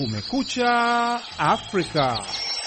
Kumekucha Afrika.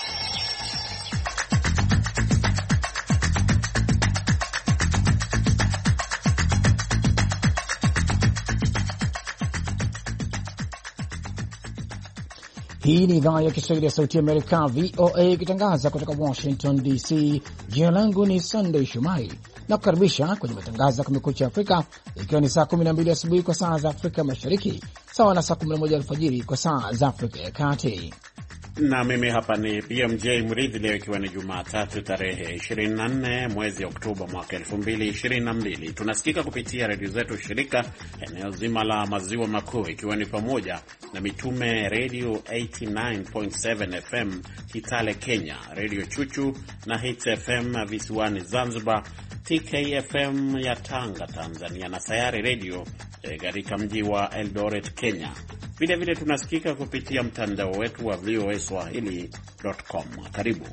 Hii ni idhaa ya Kiswahili ya Sauti Amerika, VOA, ikitangaza kutoka Washington DC. Jina langu ni Sunday Shumai na kukaribisha kwenye matangazo ya Kumekucha Afrika, ikiwa ni saa 12 asubuhi kwa saa za Afrika Mashariki, sawa na saa 11 alfajiri kwa saa za Afrika ya Kati. Na mimi hapa ni BMJ Mridhi, leo ikiwa ni Jumatatu tarehe 24 mwezi Oktoba mwaka 2022. Tunasikika kupitia redio zetu shirika eneo zima la maziwa makuu, ikiwa ni pamoja na Mitume Radio 89.7 FM Kitale Kenya, Radio Chuchu na Hits FM visiwani Zanzibar, TKFM ya Tanga Tanzania, na Sayari Radio katika mji wa Eldoret Kenya. Vile vile tunasikika kupitia mtandao wetu wa voaswahili.com. Karibu.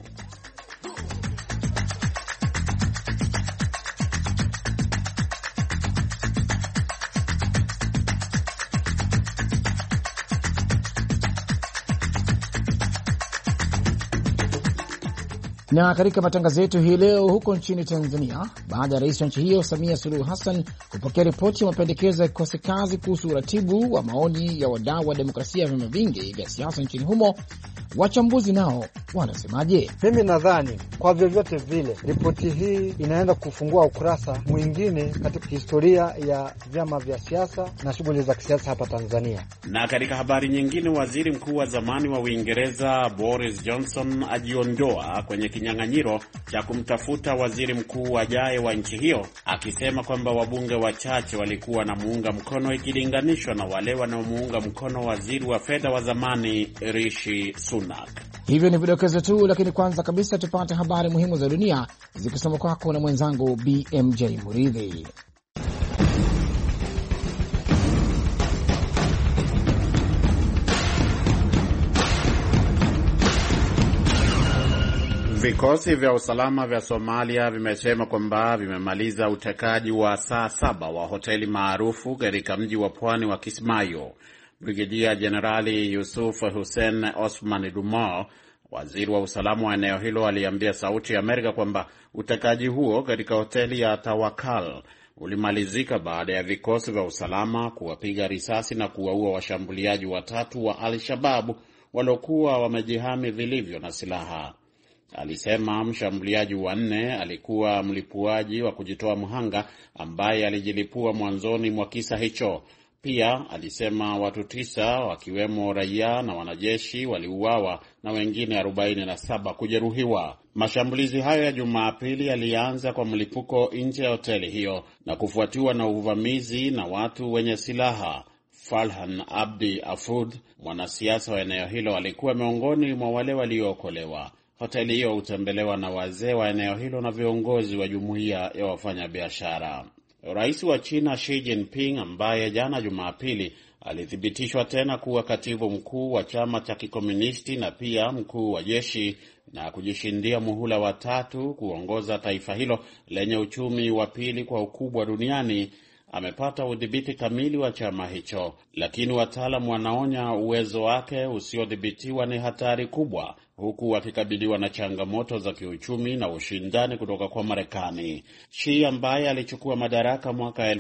Na katika matangazo yetu hii leo, huko nchini Tanzania, baada ya rais wa nchi hiyo Samia Suluhu Hassan kupokea ripoti ya mapendekezo ya kikosi kazi kuhusu uratibu wa maoni ya wadau wa demokrasia ya vyama vingi vya siasa nchini humo, wachambuzi nao wanasemaje? Mimi nadhani kwa vyovyote vile ripoti hii inaenda kufungua ukurasa mwingine katika historia ya vyama vya siasa na shughuli za kisiasa hapa Tanzania. Na katika habari nyingine, waziri mkuu wa zamani wa Uingereza Boris Johnson ajiondoa kwenye kinyang'anyiro cha kumtafuta waziri mkuu ajaye wa nchi hiyo, akisema kwamba wabunge wachache walikuwa na muunga mkono ikilinganishwa na wale wanaomuunga mkono waziri wa fedha wa zamani Rishi Sunak. Hivyo ni vidokezo tu, lakini kwanza kabisa tupate habari muhimu za dunia zikisoma kwako na mwenzangu BMJ Muridhi. Vikosi vya usalama vya Somalia vimesema kwamba vimemaliza utekaji wa saa 7 wa hoteli maarufu katika mji wa pwani wa Kismayo. Brigedia Jenerali Yusuf Hussein Osman Dumar, waziri wa usalama wa eneo hilo, aliambia Sauti ya Amerika kwamba utekaji huo katika hoteli ya Tawakal ulimalizika baada ya vikosi vya usalama kuwapiga risasi na kuwaua washambuliaji watatu wa Al-Shabaab waliokuwa wamejihami vilivyo na silaha. Alisema mshambuliaji wa 4 alikuwa mlipuaji wa kujitoa mhanga ambaye alijilipua mwanzoni mwa kisa hicho. Pia alisema watu 9 wakiwemo raia na wanajeshi waliuawa na wengine 47 kujeruhiwa. Mashambulizi hayo ya Jumapili yalianza kwa mlipuko nje ya hoteli hiyo na kufuatiwa na uvamizi na watu wenye silaha. Falhan Abdi Afud, mwanasiasa wa eneo hilo, alikuwa miongoni mwa wale waliookolewa. Hoteli hiyo hutembelewa na wazee wa eneo hilo na viongozi wa jumuiya ya wafanyabiashara. Rais wa China Xi Jinping, ambaye jana Jumapili alithibitishwa tena kuwa katibu mkuu wa chama cha kikomunisti na pia mkuu wa jeshi na kujishindia muhula wa 3 kuongoza taifa hilo lenye uchumi wa pili kwa ukubwa duniani, amepata udhibiti kamili wa chama hicho, lakini wataalamu wanaonya uwezo wake usiodhibitiwa ni hatari kubwa, huku wakikabiliwa na changamoto za kiuchumi na ushindani kutoka kwa Marekani. Xi, ambaye alichukua madaraka mwaka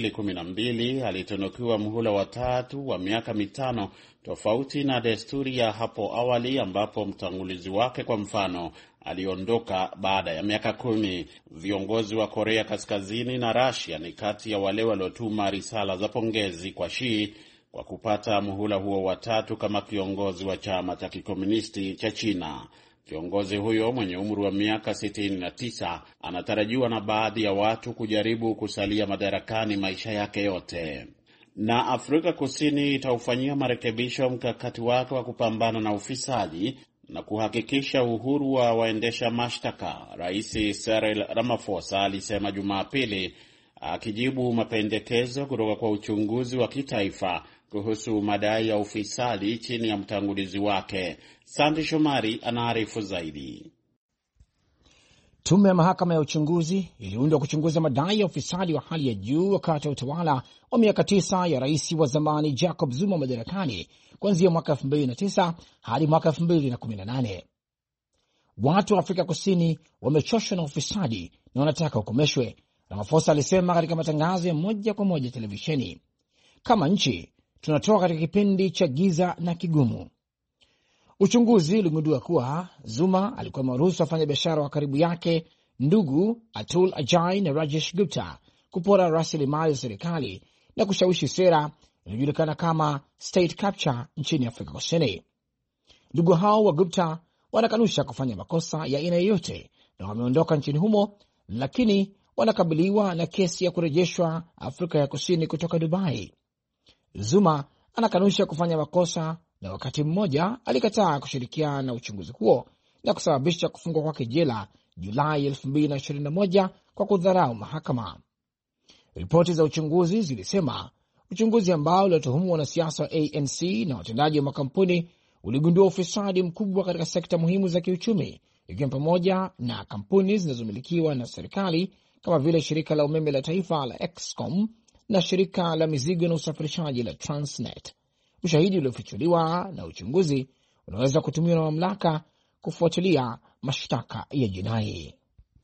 2012, alitunukiwa muhula wa 3 wa miaka 5, tofauti na desturi ya hapo awali ambapo mtangulizi wake, kwa mfano, aliondoka baada ya miaka 10. Viongozi wa Korea Kaskazini na Russia ni kati ya wale waliotuma risala za pongezi kwa Xi kwa kupata muhula huo wa 3 kama kiongozi wa chama cha kikomunisti cha China. Kiongozi huyo mwenye umri wa miaka 69 anatarajiwa na baadhi ya watu kujaribu kusalia madarakani maisha yake yote. Na Afrika Kusini itaufanyia marekebisho mkakati wake wa kupambana na ufisadi na kuhakikisha uhuru wa waendesha mashtaka, Rais Cyril Ramaphosa alisema Jumapili, akijibu mapendekezo kutoka kwa uchunguzi wa kitaifa kuhusu madai ya ufisadi chini ya mtangulizi wake. Sandy Shomari anaarifu zaidi. Tume ya mahakama ya uchunguzi iliundwa kuchunguza madai ya ufisadi wa hali ya juu wakati wa utawala wa miaka 9 ya rais wa zamani Jacob Zuma madarakani kuanzia mwaka 2009 hadi mwaka 2018. Watu wa Afrika Kusini wamechoshwa na ufisadi na wanataka ukomeshwe, Ramaphosa alisema katika matangazo ya moja kwa moja televisheni. Kama nchi, tunatoka katika kipindi cha giza na kigumu. Uchunguzi uligundua kuwa Zuma alikuwa maruhusu wafanya biashara wa karibu yake, ndugu Atul Ajai na Rajesh Gupta, kupora rasilimali za serikali na kushawishi sera inayojulikana kama state capture nchini Afrika Kusini. Ndugu hao wa Gupta wanakanusha kufanya makosa ya aina yoyote na wameondoka nchini humo, lakini wanakabiliwa na kesi ya kurejeshwa Afrika ya Kusini kutoka Dubai. Zuma anakanusha kufanya makosa na wakati mmoja alikataa kushirikiana na uchunguzi huo na kusababisha kufungwa kwake jela Julai 2021 kwa kudharau mahakama. Ripoti za uchunguzi zilisema uchunguzi ambao uliotuhumu wanasiasa wa ANC na watendaji wa makampuni uligundua ufisadi mkubwa katika sekta muhimu za kiuchumi, ikiwa pamoja na kampuni zinazomilikiwa na serikali kama vile shirika la umeme la taifa la Excom na shirika la mizigo na usafirishaji la Transnet. Ushahidi uliofichuliwa na uchunguzi unaweza kutumiwa na mamlaka kufuatilia mashtaka ya jinai.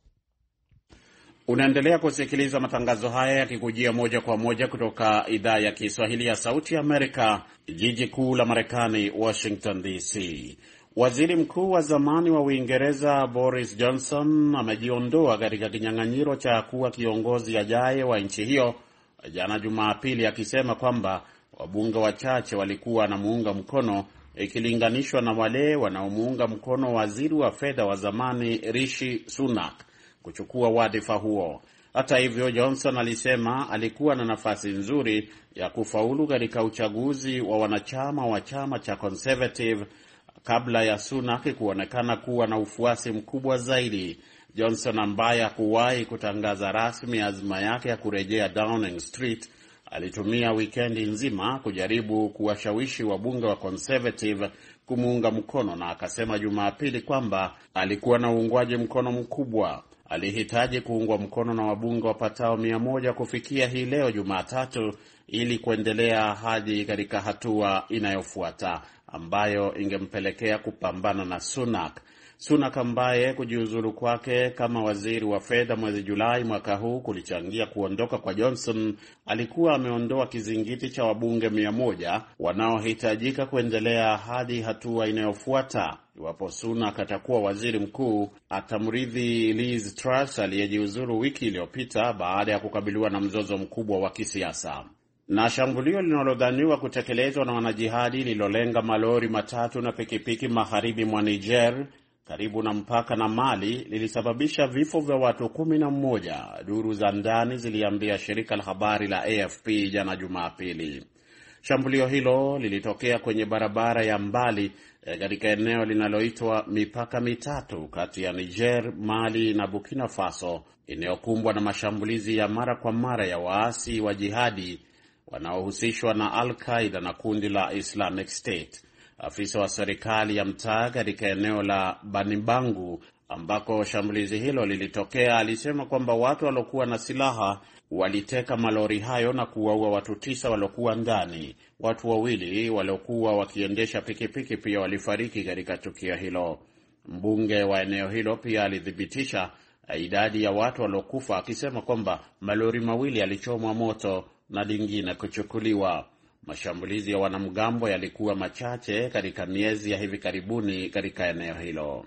Unaendelea kusikiliza matangazo haya yakikujia moja kwa moja kutoka idhaa ya Kiswahili ya Sauti ya Amerika, jiji kuu la Marekani, Washington DC. Waziri mkuu wa zamani wa Uingereza Boris Johnson amejiondoa katika kinyang'anyiro cha kuwa kiongozi ajaye wa nchi hiyo jana Jumapili, akisema kwamba wabunge wachache walikuwa na muunga mkono ikilinganishwa na wale wanaomuunga mkono waziri wa fedha wa zamani Rishi Sunak kuchukua wadhifa huo. Hata hivyo, Johnson alisema alikuwa na nafasi nzuri ya kufaulu katika uchaguzi wa wanachama wa chama cha Conservative kabla ya Sunak kuonekana kuwa na ufuasi mkubwa zaidi. Johnson, ambaye hakuwahi kutangaza rasmi azma yake ya kurejea Downing Street, alitumia wikendi nzima kujaribu kuwashawishi wabunge wa Conservative kumuunga mkono, na akasema Jumapili kwamba alikuwa na uungwaji mkono mkubwa. Alihitaji kuungwa mkono na wabunge wapatao 100 kufikia hii leo Jumatatu ili kuendelea hadi katika hatua inayofuata ambayo ingempelekea kupambana na Sunak. Sunak, ambaye kujiuzulu kwake kama waziri wa fedha mwezi Julai mwaka huu kulichangia kuondoka kwa Johnson, alikuwa ameondoa kizingiti cha wabunge 100 wanaohitajika kuendelea hadi hatua inayofuata. Iwapo Sunak atakuwa waziri mkuu, atamrithi Liz Truss aliyejiuzulu wiki iliyopita baada ya kukabiliwa na mzozo mkubwa wa kisiasa. Na shambulio linalodhaniwa kutekelezwa na wanajihadi lililolenga malori matatu na pikipiki magharibi mwa Niger karibu na mpaka na Mali lilisababisha vifo vya watu 11, duru za ndani ziliambia shirika la habari la AFP jana Jumapili. Shambulio hilo lilitokea kwenye barabara ya mbali katika eneo linaloitwa mipaka mitatu kati ya Niger, Mali na Burkina Faso, inayokumbwa na mashambulizi ya mara kwa mara ya waasi wa jihadi wanaohusishwa na Al-Qaeda na kundi la Islamic State. Afisa wa serikali ya mtaa katika eneo la Banibangu ambako shambulizi hilo lilitokea alisema kwamba watu waliokuwa na silaha waliteka malori hayo na kuwaua watu 9 waliokuwa ndani. Watu 2 waliokuwa wakiendesha pikipiki pia walifariki katika tukio hilo. Mbunge wa eneo hilo pia alithibitisha idadi ya watu waliokufa, akisema kwamba malori 2 yalichomwa moto na lingine kuchukuliwa. Mashambulizi ya wanamgambo yalikuwa machache katika miezi ya hivi karibuni katika eneo hilo.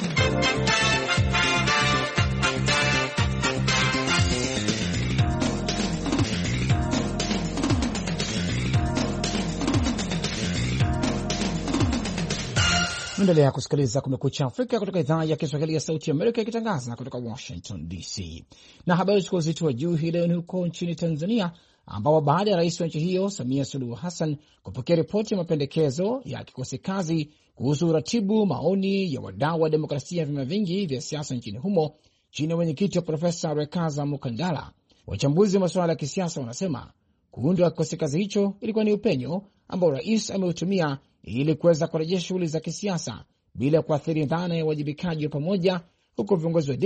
Endelea kusikiliza Kumekucha Afrika kutoka idhaa ya Kiswahili ya Sauti ya Amerika ikitangaza kutoka Washington DC. Na habari kwa uzito wa juu hii leo ni huko nchini Tanzania, ambao baada ya rais wa nchi hiyo Samia Suluhu Hassan kupokea ripoti ya mapendekezo ya kikosi kazi kuhusu uratibu maoni ya wadau wa demokrasia ya vyama vingi vya siasa nchini humo chini ya mwenyekiti wa Profesa Rekaza Mukandala, wachambuzi wa masuala ya kisiasa wanasema kuundwa kikosi kazi hicho ilikuwa ni upenyo ambao rais ameutumia ili kuweza kurejesha shughuli za kisiasa bila kuathiri dhana ya uwajibikaji wa pamoja, huku viongozi wa dini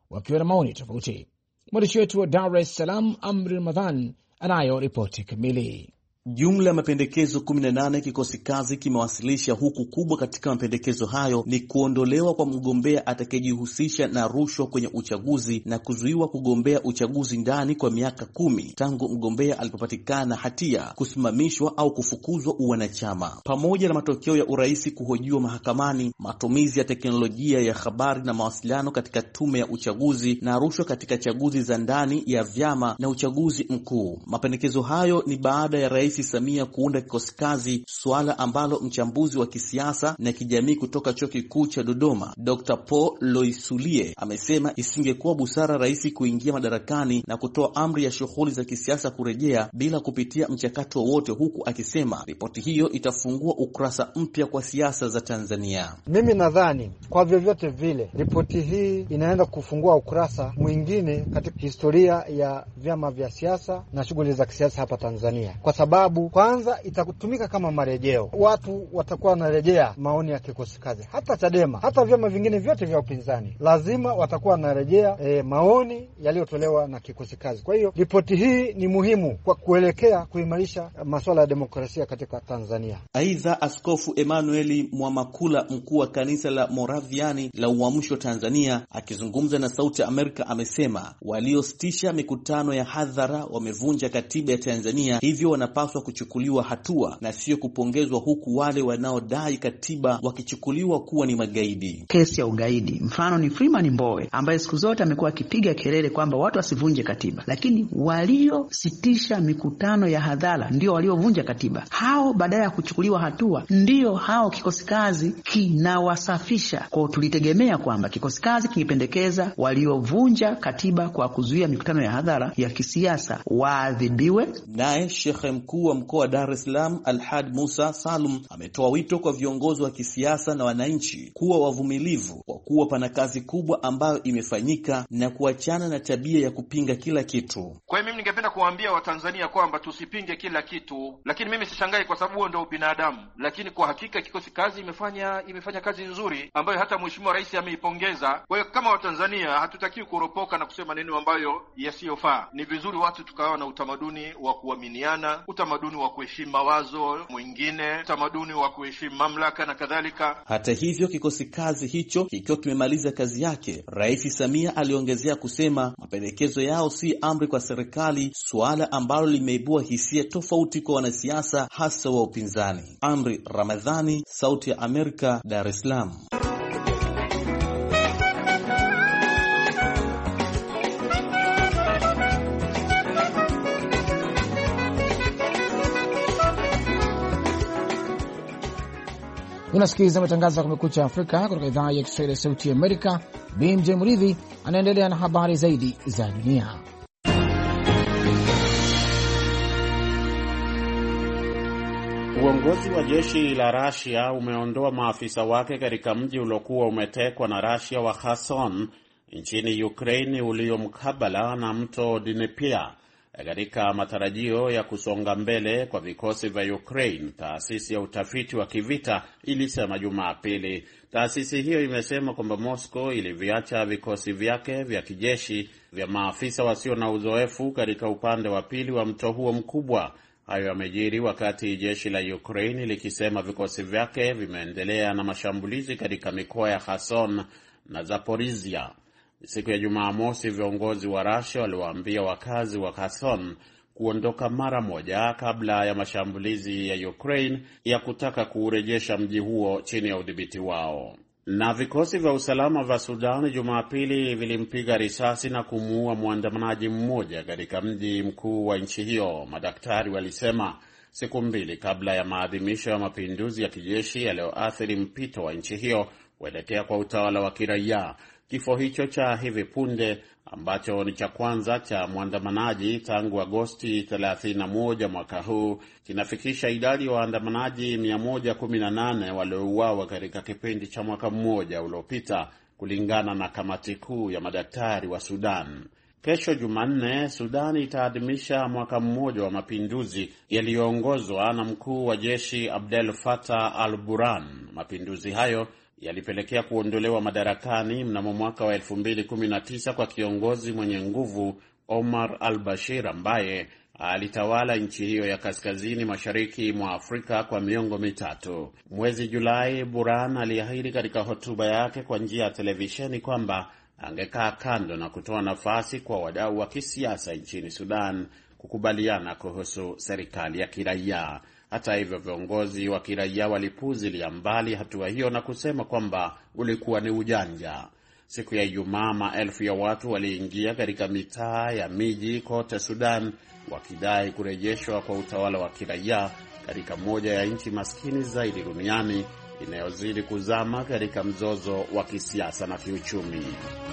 wakiwa na maoni tofauti. Mwandishi wetu wa Dar es Salaam Amri Ramadhan anayo ripoti kamili. Jumla ya mapendekezo 18 kikosi kazi kimewasilisha, huku kubwa katika mapendekezo hayo ni kuondolewa kwa mgombea atakayejihusisha na rushwa kwenye uchaguzi na kuzuiwa kugombea uchaguzi ndani kwa miaka 10 tangu mgombea alipopatikana hatia, kusimamishwa au kufukuzwa uwanachama, pamoja na matokeo ya urais kuhojiwa mahakamani, matumizi ya teknolojia ya habari na mawasiliano katika tume ya uchaguzi na rushwa katika chaguzi za ndani ya vyama na uchaguzi mkuu. Mapendekezo hayo ni baada ya Rais Samia kuunda kikosi kazi, suala ambalo mchambuzi wa kisiasa na kijamii kutoka Chuo Kikuu cha Dodoma Dr. Paul Loisulie amesema isingekuwa busara rais kuingia madarakani na kutoa amri ya shughuli za kisiasa kurejea bila kupitia mchakato wowote, huku akisema ripoti hiyo itafungua ukurasa mpya kwa siasa za Tanzania. Mimi nadhani kwa vyovyote vile ripoti hii inaenda kufungua ukurasa mwingine katika historia ya vyama vya siasa na shughuli za kisiasa hapa Tanzania, kwa sababu kwanza itatumika kama marejeo. Watu watakuwa wanarejea maoni ya kikosi kazi, hata Chadema, hata vyama vingine vyote vya upinzani lazima watakuwa wanarejea maoni yaliyotolewa na kikosi kazi. Kwa hiyo ripoti hii ni muhimu kwa kuelekea kuimarisha masuala ya demokrasia katika Tanzania. Aidha, Askofu Emmanuel Mwamakula, mkuu wa kanisa la Moraviani la Uamsho Tanzania, akizungumza na Sauti ya Amerika amesema waliositisha mikutano ya hadhara wamevunja katiba ya Tanzania, hivyo wanapaswa kuchukuliwa hatua na sio kupongezwa, huku wale wanaodai katiba wakichukuliwa kuwa ni magaidi. Kesi ya ugaidi mfano ni Freeman Mbowe, ambaye siku zote amekuwa akipiga kelele kwamba watu wasivunje katiba, lakini waliositisha mikutano ya hadhara ndio waliovunja katiba. Hao badala ya kuchukuliwa hatua ndio hao kikosi kazi kinawasafisha. Kwa tulitegemea kwamba kikosi kazi kingependekeza waliovunja katiba kwa kuzuia mikutano ya hadhara ya kisiasa waadhibiwe. Naye Sheikh mkuu wa mkoa wa Dar es Salaam Alhad Musa Salum ametoa wito kwa viongozi wa kisiasa na wananchi kuwa wavumilivu, kwa kuwa pana kazi kubwa ambayo imefanyika na kuachana na tabia ya kupinga kila kitu. Kwa hiyo mimi ningependa kuwaambia Watanzania kwamba tusipinge kila kitu, lakini mimi sishangai kwa sababu huo ndio binadamu. Lakini kwa hakika kikosi kazi imefanya kazi nzuri ambayo hata Mheshimiwa Rais ameipongeza. Kwa hiyo kama Watanzania hatutakiwi kuropoka na kusema neno ambayo yasiyofaa. Ni vizuri watu tukawa na utamaduni wa kuaminiana, utamaduni wa kuheshimu mawazo mwingine, utamaduni wa kuheshimu mamlaka na kadhalika. Hata hivyo, kikosi kazi hicho kikiwa kimemaliza kazi yake, Rais Samia aliongezea kusema mapendekezo yao si amri kwa serikali, suala ambalo limeibua hisia tofauti kwa wanasiasa hasa wa upinzani. Amri Ramadhani, Sauti ya Amerika, Dar es Salaam. Unasikiliza matangazo ya Kumekucha Afrika kutoka idhaa ya Kiswahili ya Sauti ya Amerika. BMJ Muridhi anaendelea na habari zaidi za dunia. Uongozi wa jeshi la Russia umeondoa maafisa wake katika mji uliokuwa umetekwa na Russia wa Kherson nchini Ukraine ulio mkabala na mto Dnipro katika matarajio ya kusonga mbele kwa vikosi vya Ukraine, taasisi ya utafiti wa kivita ilisema Jumapili. Taasisi hiyo imesema kwamba Moscow iliviacha vikosi vyake vya kijeshi vya maafisa wasio na uzoefu katika upande wa pili wa mto huo mkubwa. Hayo yamejiri wakati jeshi la Ukraine likisema vikosi vyake vimeendelea na mashambulizi katika mikoa ya Kherson na Zaporizhia. Siku ya Jumamosi, viongozi wa Russia waliwaambia wakazi wa Kherson kuondoka mara moja kabla ya mashambulizi ya Ukraine ya kutaka kuurejesha mji huo chini ya udhibiti wao. Na vikosi vya usalama vya Sudan Jumapili vilimpiga risasi na kumuua mwandamanaji mmoja katika mji mkuu wa nchi hiyo, madaktari walisema, siku mbili kabla ya maadhimisho ya mapinduzi ya kijeshi yaliyoathiri mpito wa nchi hiyo kuelekea kwa utawala wa kiraia. Kifo hicho cha hivi punde, ambacho ni cha kwanza cha mwandamanaji tangu Agosti 31 mwaka huu, kinafikisha idadi ya waandamanaji 118 waliouawa katika kipindi cha mwaka mmoja uliopita, kulingana na kamati kuu ya madaktari wa Sudan. Kesho Jumanne, Sudan itaadhimisha mwaka mmoja wa mapinduzi yaliyoongozwa na mkuu wa jeshi Abdel Fattah al-Burhan. Mapinduzi hayo yalipelekea kuondolewa madarakani mnamo mwaka wa 2019 kwa kiongozi mwenye nguvu Omar al-Bashir ambaye alitawala nchi hiyo ya kaskazini mashariki mwa Afrika kwa miongo mitatu. Mwezi Julai, Burhan aliahidi katika hotuba yake kwa njia ya televisheni kwamba angekaa kando na kutoa nafasi kwa wadau wa kisiasa nchini Sudan kukubaliana kuhusu serikali ya kiraia. Hata hivyo, viongozi wa kiraia walipuuzilia mbali hatua hiyo na kusema kwamba ulikuwa ni ujanja. Siku ya Ijumaa, maelfu ya watu waliingia katika mitaa ya miji kote Sudan wakidai kurejeshwa kwa utawala wa kiraia katika moja ya nchi maskini zaidi duniani inayozidi kuzama katika mzozo wa kisiasa na kiuchumi.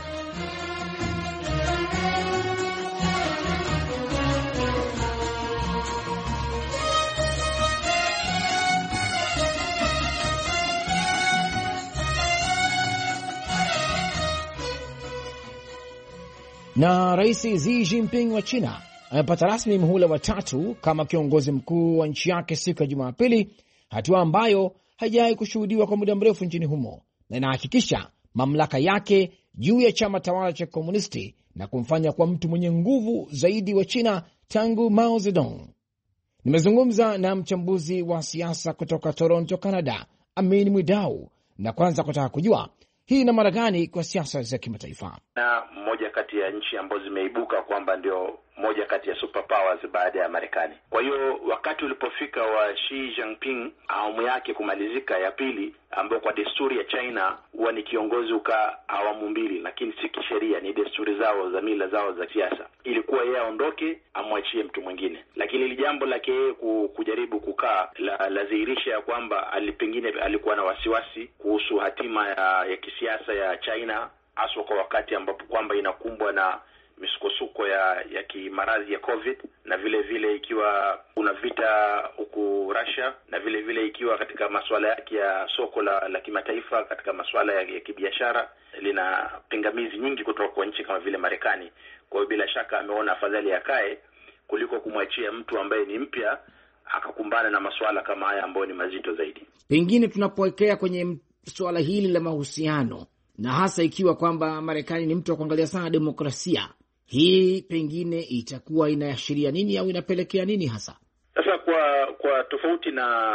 Na Rais Xi Jinping wa China amepata rasmi muhula wa 3 kama kiongozi mkuu wa nchi yake siku ya Jumapili, hatua ambayo haijawahi kushuhudiwa kwa muda mrefu nchini humo na inahakikisha mamlaka yake juu ya chama tawala cha komunisti na kumfanya kwa mtu mwenye nguvu zaidi wa China tangu Mao Zedong. Nimezungumza na mchambuzi wa siasa kutoka Toronto, Canada, Amin Mwidau, na kwanza kutaka kujua hii ina maana gani kwa siasa za kimataifa. Na moja kati ya nchi ambazo zimeibuka kwamba ndio moja kati ya superpowers baada ya Marekani. Kwa hiyo wakati ulipofika wa Xi Jinping awamu yake kumalizika ya pili, ambayo kwa desturi ya China huwa ni kiongozi uka awamu mbili, lakini si kisheria, ni desturi zao za mila zao za siasa, ilikuwa yeye aondoke amwachie mtu mwingine. Lakini ile jambo lake yeye kujaribu kukaa la dhihirisha ya kwamba pengine alikuwa na wasiwasi kuhusu hatima ya kisiasa ya China, hasa kwa wakati ambapo kwamba inakumbwa na misukosuko ya kimaradhi ya COVID, na vile vile ikiwa kuna vita huku Russia, na vile vile ikiwa katika masuala yake ya soko la kimataifa, katika masuala ya kibiashara lina pingamizi nyingi kutoka kwa nchi kama vile Marekani. Kwa hiyo bila shaka ameona afadhali akae kuliko kumwachia mtu ambaye ni mpya akakumbana na masuala kama haya ambayo ni mazito zaidi. Pengine tunapoelekea kwenye suala hili la mahusiano, na hasa ikiwa kwamba Marekani ni mtu wa kuangalia sana demokrasia, hii pengine itakuwa inaashiria nini au inapelekea nini hasa? Sasa kwa tofauti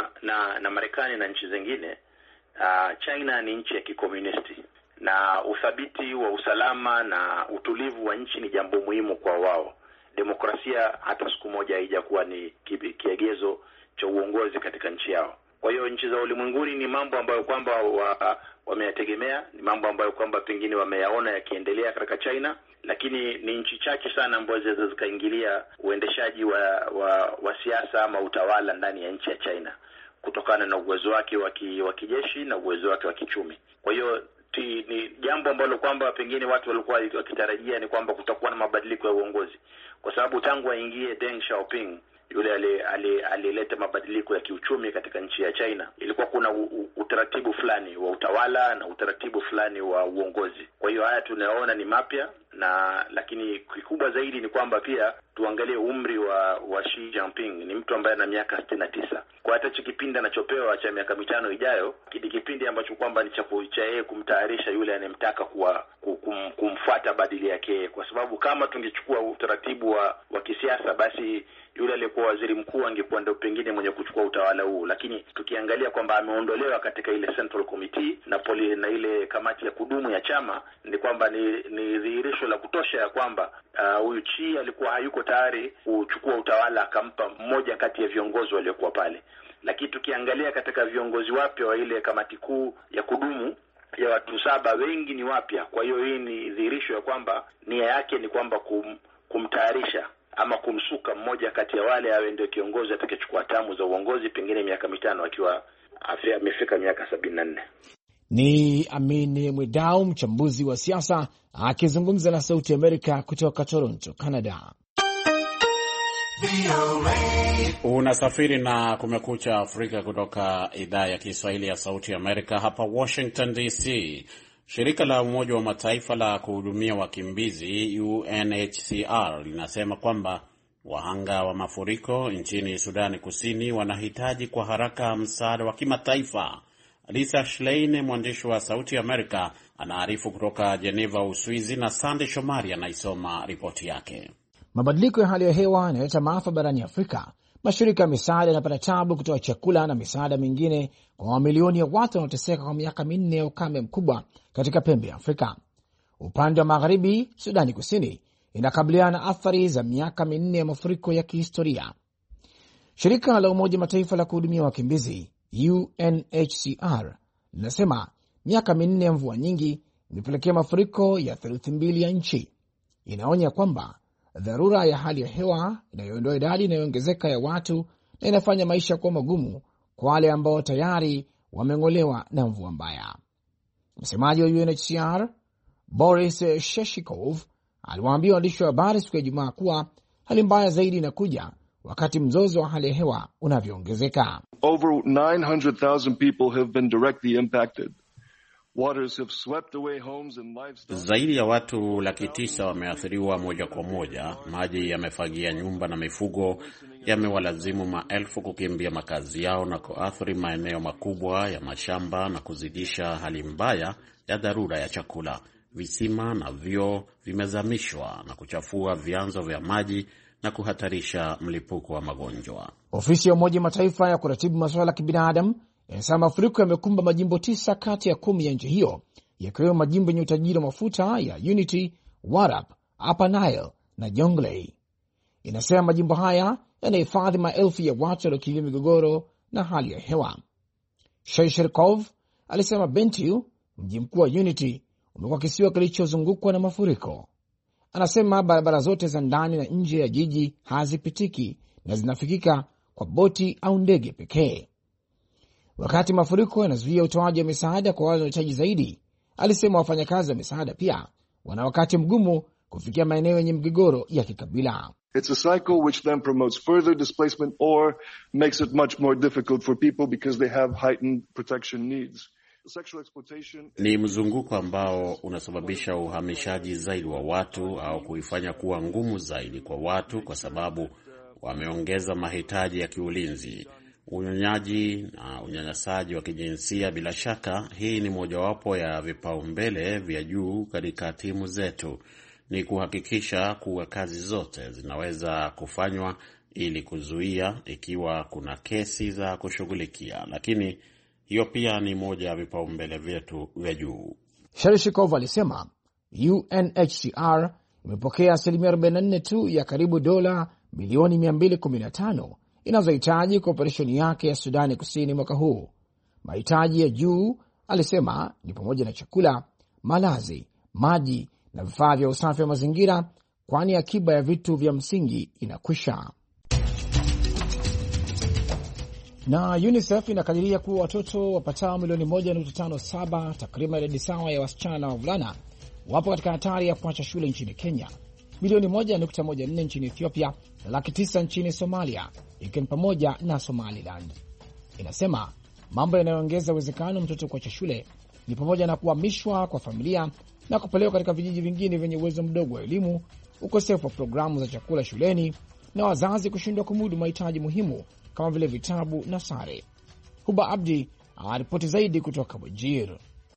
na Marekani na nchi zingine, China ni nchi ya kikomunisti, na uthabiti wa usalama na utulivu wa nchi ni jambo muhimu kwa wao. Demokrasia hata siku moja haijakuwa ni kiegezo cha uongozi katika nchi yao. Kwa hiyo nchi za ulimwenguni ni mambo ambayo kwamba wameyategemea, ni mambo ambayo kwamba pengine wameyaona yakiendelea katika China, lakini ni nchi chache sana ambazo zinaweza zikaingilia uendeshaji wa siasa ama utawala ndani ya nchi ya China kutokana na uwezo wake wa kijeshi na uwezo wake wa kichumi. Kwa hiyo ni jambo ambalo kwamba pengine watu walikuwa wakitarajia ni kwamba kutakuwa na mabadiliko ya uongozi, kwa sababu tangu aingie Deng Xiaoping yule alileta mabadiliko ya kiuchumi katika nchi ya China, ilikuwa kuna utaratibu fulani wa utawala na utaratibu fulani wa uongozi. Kwa hiyo haya tunaona ni mapya, lakini kikubwa zaidi ni kwamba pia tuangalie umri wa Xi Jinping. Ni mtu ambaye ana miaka 69. Kwa hata kipindi anachopewa cha miaka 5 ijayo, kipindi ambacho kwamba ni cha yeye kumtayarisha yule anemtaka kumfuata badili yake, kwa sababu kama tungechukua utaratibu wa kisiasa, basi yule aliyekuwa waziri mkuu angekuwa ndio pengine mwenye kuchukua utawala huu. Lakini tukiangalia kwamba ameondolewa katika ile Central Committee na ile kamati ya kudumu ya chama, ni kwamba ni dhihirisho la kutosha ya kwamba huyu Xi alikuwa hayuko tayari kuchukua utawala, akampa mmoja kati ya viongozi waliokuwa pale. Lakini tukiangalia katika viongozi wapya wa ile kamati kuu ya kudumu ya watu 7, wengi ni wapya. Kwa hiyo hii ni dhihirisho ya kwamba nia yake ni kwamba kumtayarisha ama kumsuka mmoja kati ya wale awe ndio kiongozi atakayechukua hatamu za uongozi pengine miaka 5 akiwa amefika miaka 74. Ni Amin Mwidau, mchambuzi wa siasa, akizungumza na Sauti Amerika kutoka Toronto, Canada. Unasafiri na Kumekucha Afrika kutoka idhaa ya Kiswahili ya Sauti Amerika hapa Washington DC. Shirika la Umoja wa Mataifa la kuhudumia wakimbizi UNHCR linasema kwamba wahanga wa mafuriko nchini Sudani Kusini wanahitaji kwa haraka msaada wa kimataifa. Lisa Schlein, mwandishi wa Sauti ya Amerika, anaarifu kutoka Geneva, Uswizi, na Sande Shomari anaisoma ripoti yake. Mabadiliko ya hali ya hewa yanaleta maafa barani Afrika. Mashirika ya misaada yanapata tabu kutoa chakula na misaada mingine kwa mamilioni ya watu wanaoteseka kwa miaka minne ya ukame mkubwa katika pembe ya Afrika. Upande wa magharibi, Sudani Kusini inakabiliana na athari za miaka minne ya mafuriko ya kihistoria. Shirika la Umoja Mataifa la kuhudumia wakimbizi UNHCR linasema miaka minne ya mvua nyingi imepelekea mafuriko ya theluthi mbili ya nchi. Inaonya kwamba dharura ya hali ya hewa inayoondoa idadi inayoongezeka ya watu na inafanya maisha kuwa magumu kwa wale ambao tayari wameng'olewa na mvua mbaya. Msemaji wa UNHCR Boris Sheshikov aliwaambia waandishi wa habari siku ya Ijumaa kuwa hali mbaya zaidi inakuja wakati mzozo wa hali ya hewa unavyoongezeka. Over 900,000 people have been directly impacted. Waters have swept away homes and livestock. Zaidi ya watu 900,000 wameathiriwa moja kwa moja. Maji yamefagia nyumba na mifugo, yamewalazimu maelfu kukimbia makazi yao na kuathiri maeneo makubwa ya mashamba na kuzidisha hali mbaya ya dharura ya chakula. Visima na vyoo vimezamishwa na kuchafua vyanzo vya maji na kuhatarisha mlipuko wa magonjwa. Ofisi ya Umoja Mataifa ya kuratibu masuala ya kibinadamu inasema mafuriko yamekumba majimbo 9 kati ya 10 ya nchi hiyo, yakiwemo majimbo yenye utajiri wa mafuta ya Unity, Warrap, Upper Nile na Jonglei. Inasema majimbo haya yanahifadhi maelfu ya watu waliokimbia migogoro na hali ya hewa. Sheshirkov alisema Bentiu, mji mkuu wa Unity, umekuwa kisiwa kilichozungukwa na mafuriko. Anasema barabara zote za ndani na nje ya jiji hazipitiki na zinafikika kwa boti au ndege pekee. Wakati mafuriko yanazuia utoaji wa misaada kwa wale wanaohitaji zaidi, alisema wafanyakazi wa misaada pia wana wakati mgumu kufikia maeneo yenye migogoro ya kikabila. It's a cycle which then promotes further displacement or makes it much more difficult for people because they have heightened protection needs. Ni mzunguko ambao unasababisha uhamishaji zaidi wa watu au kuifanya kuwa ngumu zaidi kwa watu kwa sababu wameongeza mahitaji ya kiulinzi. Unyonyaji na unyanyasaji wa kijinsia, bila shaka hii ni mojawapo ya vipaumbele vya juu katika timu zetu, ni kuhakikisha kuwa kazi zote zinaweza kufanywa ili kuzuia ikiwa kuna kesi za kushughulikia, lakini hiyo pia ni moja ya vipaumbele vyetu vya juu. Sherishikov alisema UNHCR imepokea 44% tu ya karibu dola milioni 215 inazohitaji kwa operesheni yake ya Sudani Kusini mwaka huu. Mahitaji ya juu, alisema, ni pamoja na chakula, malazi, maji na vifaa vya usafi wa mazingira, kwani akiba ya vitu vya msingi inakwisha. Na UNICEF inakadiria kuwa watoto wapatao milioni 1.57, takriban idadi sawa ya wasichana na wavulana, wapo katika hatari ya kuacha shule nchini Kenya, milioni 1.14 nchini Ethiopia na 900,000 nchini Somalia, ikiwa ni pamoja na Somaliland. Inasema mambo yanayoongeza uwezekano mtoto kuacha shule ni pamoja na kuhamishwa kwa familia na kupelekwa katika vijiji vingine vyenye uwezo mdogo wa elimu, ukosefu wa programu za chakula shuleni na wazazi kushindwa kumudu mahitaji muhimu kama vile vitabu na sare. Huba Abdi aripoti zaidi kutoka Wajir.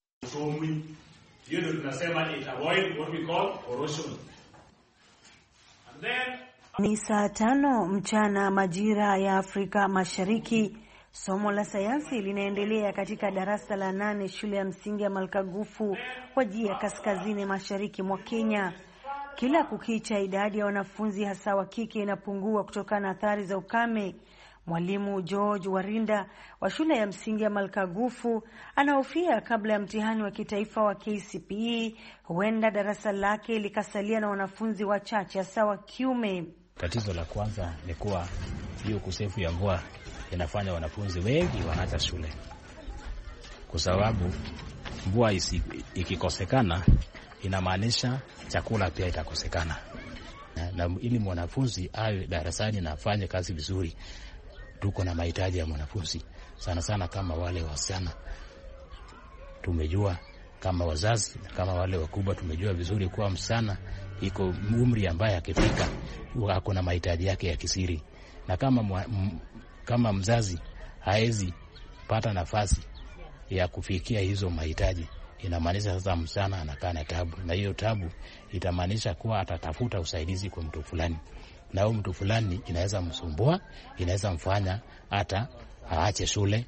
Ni saa 5 mchana majira ya Afrika Mashariki. Somo la sayansi linaendelea katika darasa la 8 shule ya msingi ya Malkagufu, Wajir, kaskazini mashariki mwa Kenya. Kila kukicha idadi ya wanafunzi hasa wa kike inapungua kutokana na athari za ukame. Mwalimu George Warinda wa shule ya msingi ya Malkagufu anahofia kabla ya mtihani wa kitaifa wa KCPE huenda darasa lake likasalia na wanafunzi wachache hasa wa kiume. Tatizo la kwanza ni kuwa hiyo ukosefu ya mvua inafanya wanafunzi wengi wanaacha shule, kwa sababu mvua ikikosekana inamaanisha chakula pia itakosekana, na ili mwanafunzi awe darasani na afanye kazi vizuri, tuko na mahitaji ya mwanafunzi sana sana. Kama wale wasichana tumejua, kama wazazi, kama wale wakubwa tumejua vizuri kuwa msichana iko umri ambaye akifika ako na mahitaji yake ya kisiri, na kama mzazi haezi pata nafasi ya kufikia hizo mahitaji, inamaanisha sasa msichana anakaa na tabu, na hiyo tabu itamaanisha kuwa atatafuta usaidizi kwa mtu fulani, na huyo mtu fulani inaweza msumbua, inaweza mfanya hata aache shule.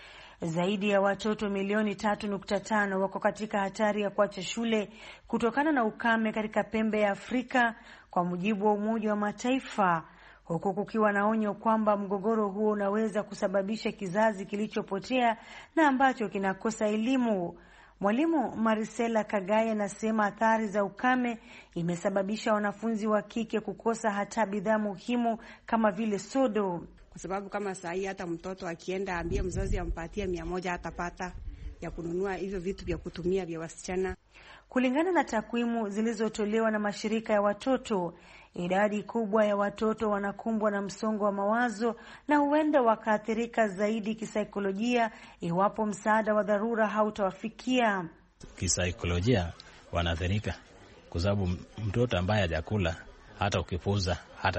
Zaidi ya watoto milioni 3.5 wako katika hatari ya kuacha shule kutokana na ukame katika pembe ya Afrika, kwa mujibu wa Umoja wa Mataifa, huku kukiwa na onyo kwamba mgogoro huo unaweza kusababisha kizazi kilichopotea na ambacho kinakosa elimu. Mwalimu Marisela Kagai anasema athari za ukame imesababisha wanafunzi wa kike kukosa hata bidhaa muhimu kama vile sodo. Kwa sababu kama saa hii hata mtoto akienda ambie mzazi ampatie 100 hatapata ya kununua hivyo vitu vya kutumia vya wasichana. Kulingana na takwimu zilizotolewa na mashirika ya watoto, idadi kubwa ya watoto wanakumbwa na msongo wa mawazo na huenda wakaathirika zaidi kisaikolojia iwapo msaada wa dharura hautawafikia. Kisaikolojia wanaathirika kwa sababu mtoto ambaye hajakula, hata ukifunza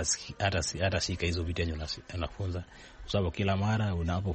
hata shika hizo vitu yenye unafunza, kwa sababu kila mara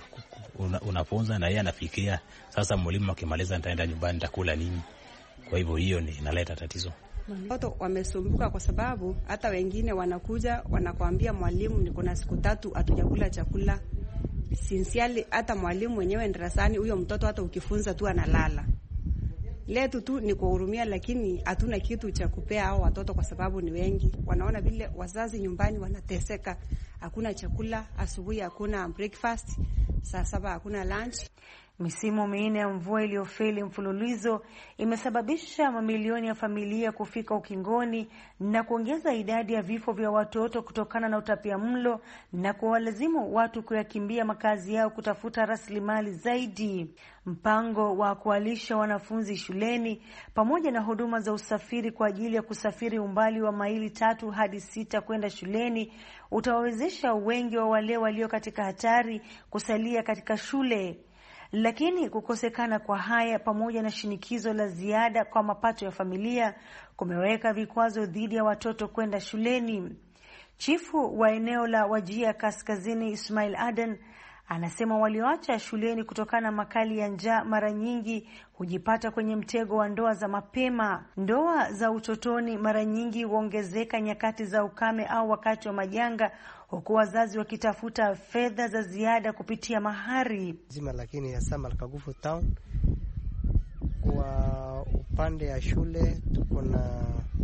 unafunza na yeye anafikiria sasa mwalimu akimaliza nitaenda nyumbani nitakula nini. Kwa hivyo hiyo ni inaleta tatizo. Watoto wamesumbuka kwa sababu hata wengine wanakuja wanakuambia mwalimu, niko na siku 3 hatujakula chakula. Sincerely hata mwalimu mwenyewe darasani huyo mtoto hata ukifunza tu analala. Letu tu ni kuhurumia, lakini hatuna kitu cha kupea hao watoto kwa sababu ni wengi. Wanaona vile wazazi nyumbani wanateseka, hakuna chakula, asubuhi hakuna breakfast, saa 7 hakuna lunch. Misimu minne ya mvua iliyofeli mfululizo imesababisha mamilioni ya familia kufika ukingoni na kuongeza idadi ya vifo vya watoto kutokana na utapiamlo na kuwalazimu watu kuyakimbia makazi yao kutafuta rasilimali zaidi. Mpango wa kuwalisha wanafunzi shuleni pamoja na huduma za usafiri kwa ajili ya kusafiri umbali wa maili 3 hadi 6 kwenda shuleni utawawezesha wengi wa wale walio katika hatari kusalia katika shule. Lakini kukosekana kwa haya pamoja na shinikizo la ziada kwa mapato ya familia kumeweka vikwazo dhidi ya watoto kwenda shuleni. Chifu wa eneo la Wajir Kaskazini Ismail Aden anasema walioacha shuleni kutokana na makali ya njaa mara nyingi hujipata kwenye mtego wa ndoa za mapema. Ndoa za utotoni mara nyingi huongezeka nyakati za ukame au wakati wa majanga, huku wazazi wakitafuta fedha za ziada kupitia mahari. Lakini hasa Malkagufu town kwa upande ya shule tuko na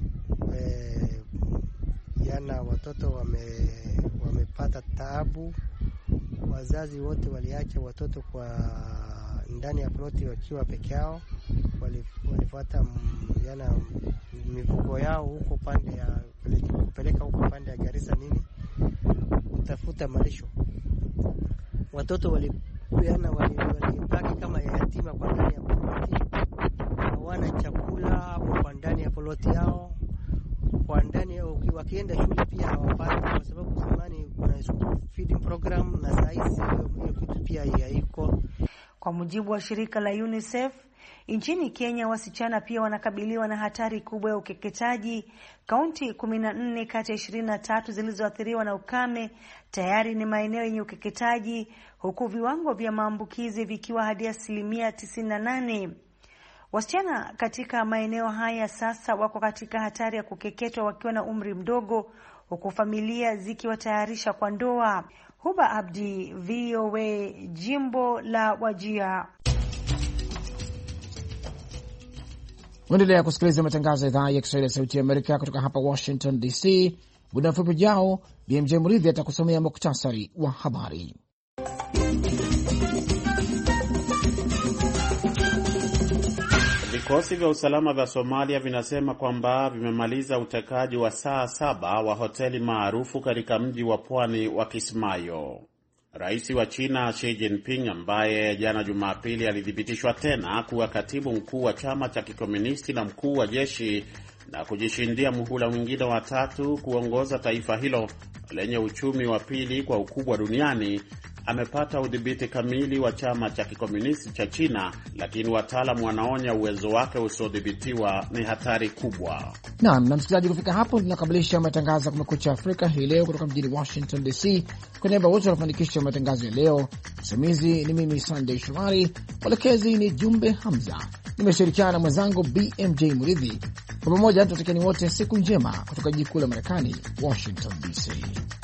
yana watoto wamepata taabu. Wazazi wote waliacha watoto kwa ndani ya ploti wakiwa peke yao, walifuata yana mifugo yao huko pande ya kupeleka huko pande ya Garissa nini utafuta malisho. Watoto walibaki kama yatima kwa ndani ya ploti, hawana chakula kwa ndani ya ploti yao. Kwa ndani wakienda shule pia hawapati kwa sababu zamani kuna school feeding program na saizi hiyo kitu pia haiko. Kwa mujibu wa shirika la UNICEF, nchini Kenya wasichana pia wanakabiliwa na hatari kubwa ya ukeketaji. Kaunti 14 kati ya 23 zilizoathiriwa na ukame tayari ni maeneo yenye ukeketaji, huku viwango vya maambukizi vikiwa hadi 98%. Wasichana katika maeneo haya sasa wako katika hatari ya kukeketwa wakiwa na umri mdogo, huku familia zikiwatayarisha kwa ndoa. Huba Abdi, VOA, Jimbo la Wajir. Unaendelea kusikiliza matangazo ya idhaa ya Kiswahili ya Sauti ya Amerika kutoka hapa Washington DC. Muda mfupi ujao, BMJ Muridhi atakusomea muktasari wa habari. Vikosi vya usalama vya Somalia vinasema kwamba vimemaliza utekaji wa saa 7 wa hoteli maarufu katika mji wa pwani wa Kismayo. Rais wa China Xi Jinping, ambaye jana Jumapili alithibitishwa tena kuwa katibu mkuu wa chama cha kikomunisti na mkuu wa jeshi, na kujishindia muhula mwingine wa 3 kuongoza taifa hilo lenye uchumi wa pili kwa ukubwa duniani, amepata udhibiti kamili wa chama cha kikomunisti cha China, lakini wataalamu wanaonya uwezo wake usiodhibitiwa ni hatari kubwa. Naam, na msikilizaji, kufika hapo tunakamilisha matangazo ya Kumekucha Afrika hii leo kutoka mjini Washington DC. Kwa niaba wote wanafanikisha matangazo ya leo, msimamizi ni mimi Sunday Shomari, mwelekezi ni Jumbe Hamza, nimeshirikiana na mwenzangu BMJ Muridhi. Kwa pamoja tunatakieni wote siku njema kutoka jiji kuu la Marekani, Washington DC.